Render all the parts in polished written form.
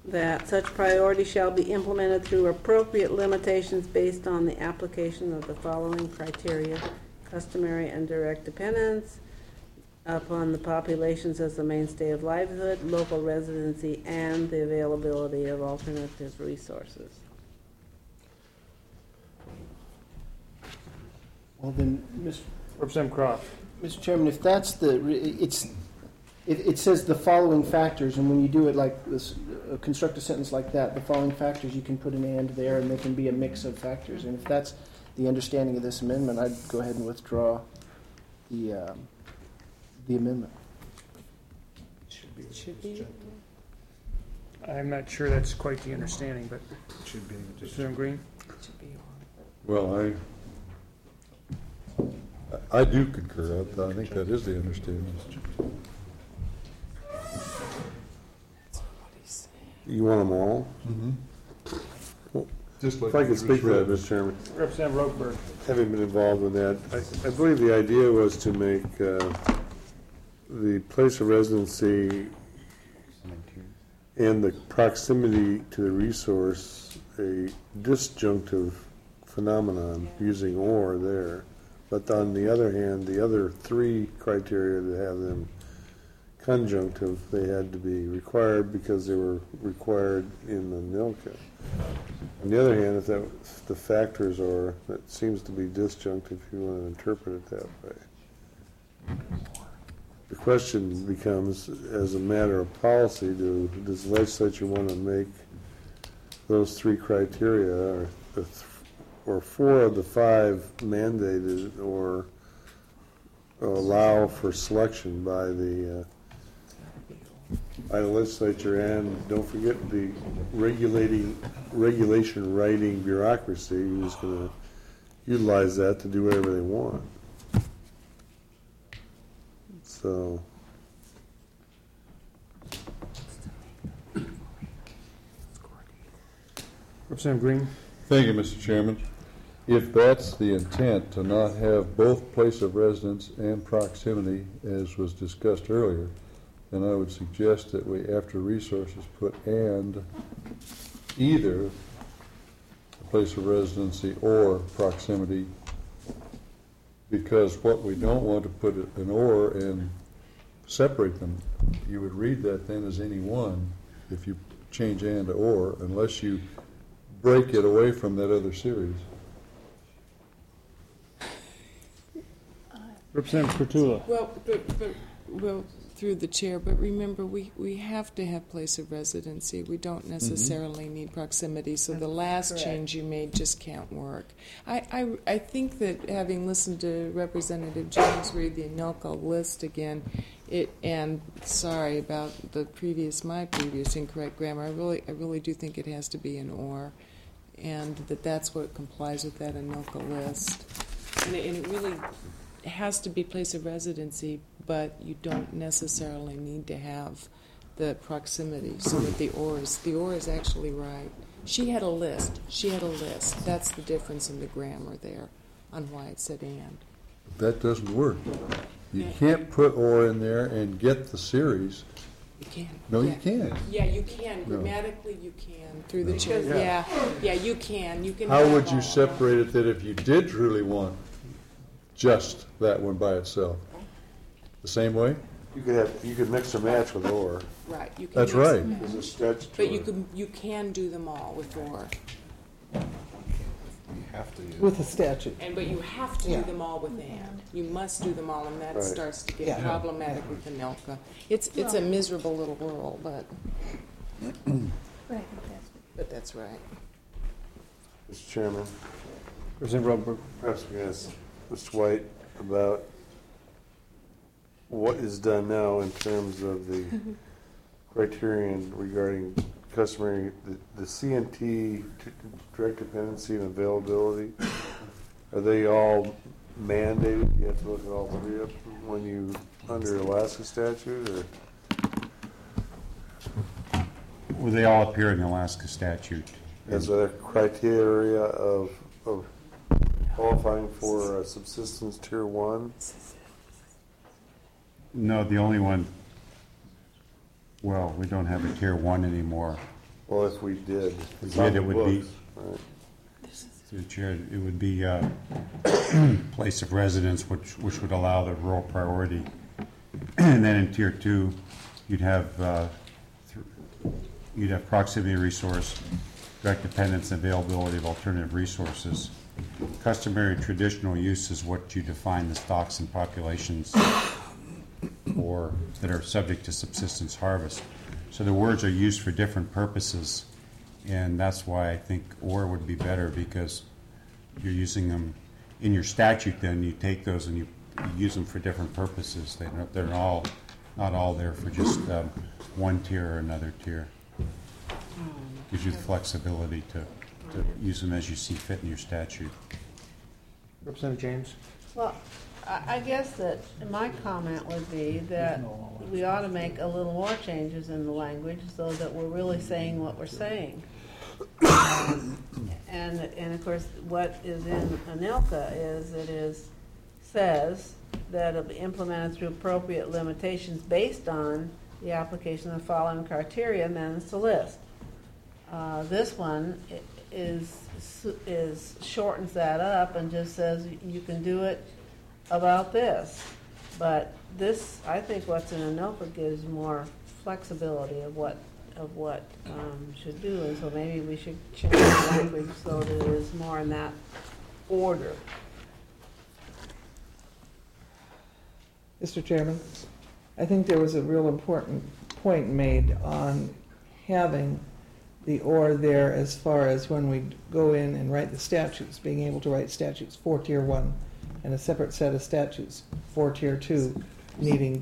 that such priority shall be implemented through appropriate limitations based on the application of the following criteria: customary and direct dependence upon the populations as the mainstay of livelihood, local residency, and the availability of alternative resources. Well then, Representative Croft. Mr. Chairman, if that's it says the following factors, and when you do it like this, construct a sentence like that, the following factors, you can put an and there, and they can be a mix of factors. And if that's the understanding of this amendment, I'd go ahead and withdraw the amendment. Should be. I'm not sure that's quite the understanding, but Should be. Representative Green? Should be Well, I do concur. I think that is the understanding. You want them all? Mm-hmm. Just like If I could speak to that, Mr. Chairman, Representative Rokeberg. having been involved in that, I believe the idea was to make the place of residency and the proximity to the resource a disjunctive phenomenon, using or there. But on the other hand, the other three criteria that have them conjunctive, they had to be required because they were required in the NILCA. On the other hand, if the factors are, that seems to be disjunctive if you want to interpret it that way. The question becomes, as a matter of policy, does the legislature want to make those three criteria, or four of the five mandated, or allow for selection by the legislature, and don't forget the regulation writing bureaucracy who's going to utilize that to do whatever they want. So Representative Green? Thank you, Mr. Chairman. If that's the intent, to not have both place of residence and proximity, as was discussed earlier, then I would suggest that we, after resources, put and either the place of residency or proximity, because what we don't want to put an or and separate them. You would read that then as any one if you change and to or, unless you break it away from that other series. Representative Kurtula. Well, through the chair, but remember, we have to have place of residency. We don't necessarily need proximity, so the last change you made just can't work. I think that, having listened to Representative Jones read the ANILCA list again, and sorry about my previous incorrect grammar, I really do think it has to be an or, and that's what complies with that ANILCA list. And it really has to be place of residency, but you don't necessarily need to have the proximity. So with the or is actually right. She had a list. That's the difference in the grammar there on why it said and. That doesn't work. You can't put or in there and get the series. You can. No, you can't. Yeah, you can. Grammatically, you can. Through the chair. Yeah, you can. You can. How would you separate it that if you did truly want just that one by itself? The same way? you could mix or match with or. Right. You can. That's right. There's a stretch to But it. you can do them all with or. You have to use With the statute. But you have to do them all with and. You must do them all, and that Right. starts to get Yeah. problematic with the ANILCA. It's a miserable little world, but that's right. Mr. Chairman, Representative Rokeberg. perhaps we can ask Mr. White about what is done now in terms of the criterion regarding customary, the CNT, direct dependency and availability. Are they all mandated? You have to look at all three of them when you, under Alaska statute, or? Well, they all appear in the Alaska statute. Is there criteria of qualifying for a subsistence tier 1? No, the only one, well, we don't have a tier 1 anymore. Well, if we did. If we did, it would be- Books, right. Through the chair, it would be place of residence, which would allow the rural priority. And then in tier 2, you'd have proximity resource, direct dependence, and availability of alternative resources. Customary traditional use is what you define the stocks and populations or that are subject to subsistence harvest. So the words are used for different purposes, and that's why I think "or" would be better, because you're using them in your statute. Then you take those and you use them for different purposes. They're not all there for just one tier or another tier. Gives you the flexibility to use them as you see fit in your statute. Representative James? Well, I guess that my comment would be that we ought to make a little more changes in the language so that we're really saying what we're saying. And of course, what is in ANILCA says that it'll be implemented through appropriate limitations based on the application of the following criteria, and then it's a list. This one shortens that up and just says you can do it about this. But this, I think what's in ANILCA gives more flexibility of what should do, and so maybe we should change the language so that it is more in that order. Mr. Chairman, I think there was a real important point made on having the "or" there as far as when we go in and write the statutes, being able to write statutes for Tier 1 and a separate set of statutes for Tier 2 needing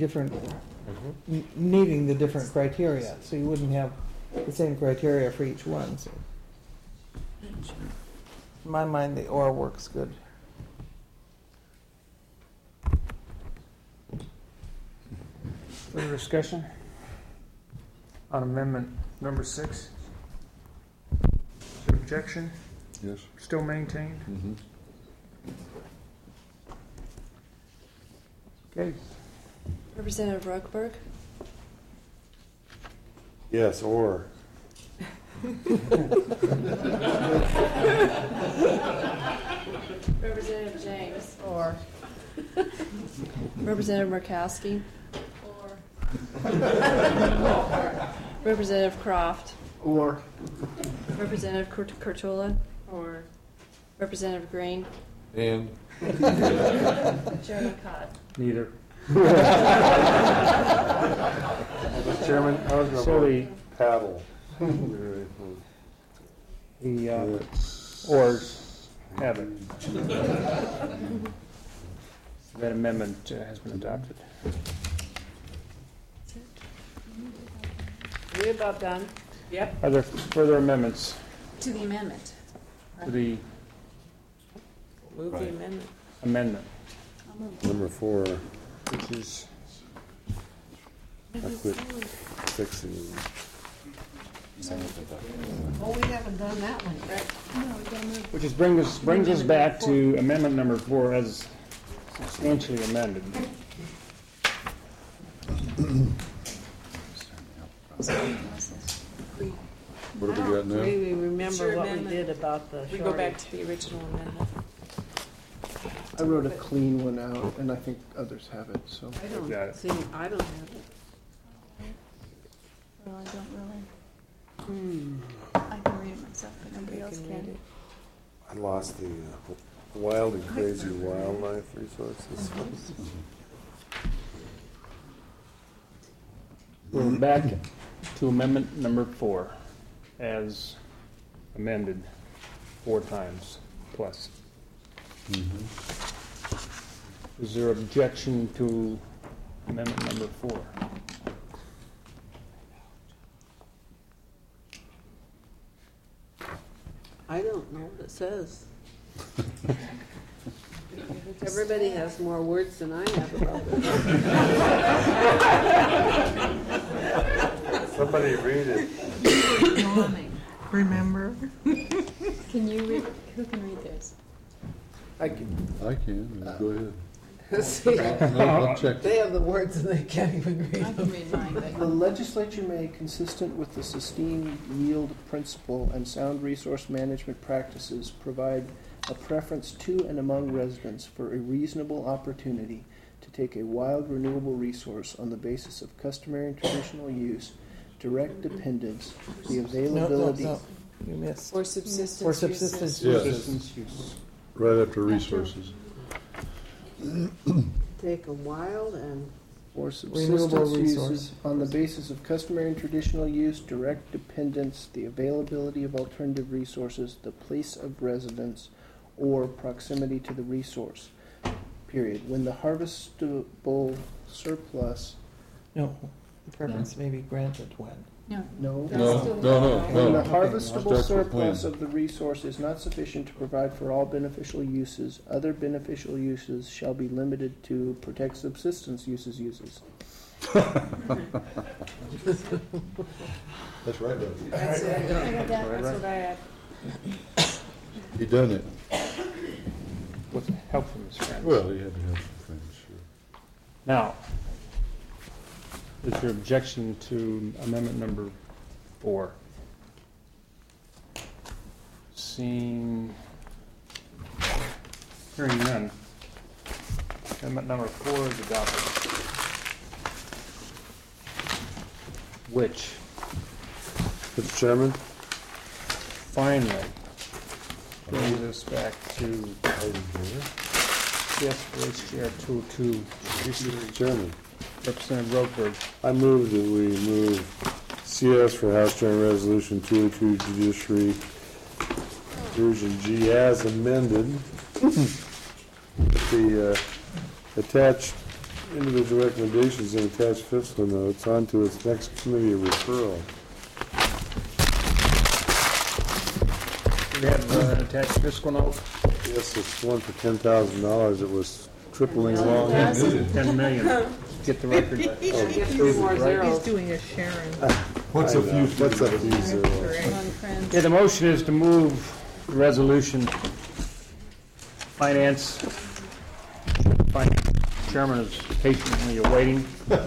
the different criteria. So you wouldn't have the same criteria for each one. So in my mind, the "or" works good. Further discussion on amendment number 6? Is there objection? Yes. Still maintained? Mhm. Okay. Representative Roqueberg? Yes, or. Representative James? Or Representative Murkowski? Representative Croft? Or Representative Kurtula? or Representative Green? And Chairman Cott? Neither. Mr. Chairman, I was So going to the paddle. Ors have it. That amendment has been adopted. are we about done? Yep. Are there further amendments To the amendment. to the Move the amendment. amendment, Number 4, which is I quit fixing. Oh, we haven't done that one yet. which is brings us back to amendment number 4 as substantially amended. what have we got now? We remember Sure, what we amendment. did about the We go back shortage. to the original amendment. I wrote a clean one out, and I think others have it. So I Got don't it. see, I don't have it. Well, I don't really. I can read it myself, but nobody else can. I lost the wild and crazy wildlife resources. We're back to amendment number 4 as amended 4 times plus. Is there objection to amendment number 4? I don't know what it says. Everybody has more words than I have about it. Somebody read it. Remember? Can you read, who can read this? I can. I can, go ahead. See, I'll check. They have the words and they can't even read I them. can read mine, The but legislature may, consistent with the sustained yield principle and sound resource management practices, provide a preference to and among residents for a reasonable opportunity to take a wild renewable resource on the basis of customary and traditional use, direct dependence, the availability. No, you missed. For subsistence For subsistence uses. Yes. Subsistence use. Right after resources. take a wild and, Or Renewable subsistence resource. uses on the basis of customary and traditional use, direct dependence, the availability of alternative resources, the place of residence, or proximity to the resource, period. When the harvestable surplus, No, the preference may be granted when. no. no. When the no. harvestable Starts with when. surplus of the resource is not sufficient to provide for all beneficial uses, other beneficial uses shall be limited to protect subsistence uses. That's right, That's it. I got that. That's what I had. He done it. With the help from his friends. Well, he had to have some friends, sure. Now, is there objection to amendment number 4? Seeing, hearing none. Amendment number 4 is adopted. Which Mr. Chairman, finally brings us back to CS Vice Chair 202, Mr. Chairman, Representative Rokeberg. I move that we move CS for House Joint Resolution 202 Judiciary Version G as amended. The attached individual recommendations and attached fiscal notes onto its next committee of referral. We have an attached fiscal note, Yes, it's one for $10,000. It was tripling along. 10 million. Get the record. get 3 more He's zeros. doing a Sharon. What's a few? What's a few zeros? Among friends. Yeah, the motion is to move the resolution. Finance Chairman is patiently awaiting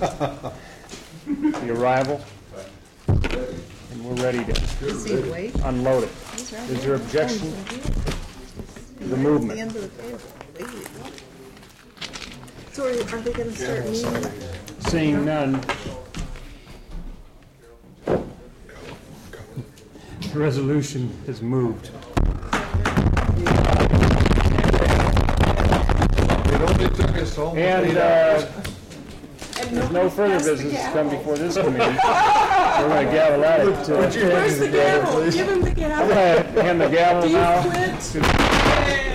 the arrival, and we're ready to unload it. Is there objection to the movement? So are they gonna start meeting? Seeing none, the resolution is moved. And there's no further business to come before this committee. We're going to gavel at it. Where's the gavel? Give him the gavel. I'm going to hand the gavel now to